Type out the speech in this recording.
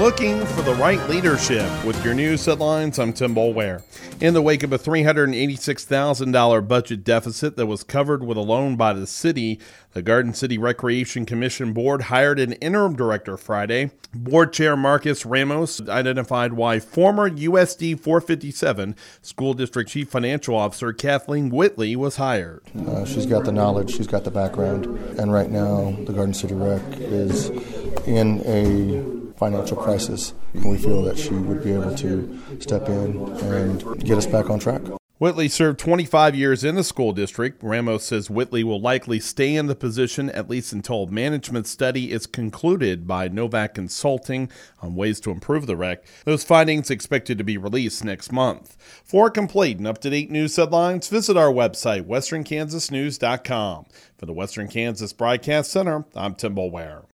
looking for the right leadership. With your news headlines, I'm Tim Boulware. In the wake of a $386,000 budget deficit that was covered with a loan by the city, the Garden City Recreation Commission Board hired an interim director Friday. Board Chair Marcus Ramos identified why former USD 457 School District Chief Financial Officer Kathleen Whitley was hired. She's got the knowledge, she's got the background, and right now the Garden City Rec is in a financial crisis, and we feel that she would be able to step in and get us back on track. Whitley served 25 years in the school district. Ramos says Whitley will likely stay in the position at least until a management study is concluded by Novak Consulting on ways to improve the rec. Those findings expected to be released next month. For complete and up-to-date news headlines, visit our website, westernkansasnews.com. For the Western Kansas Broadcast Center, I'm Tim Boulware.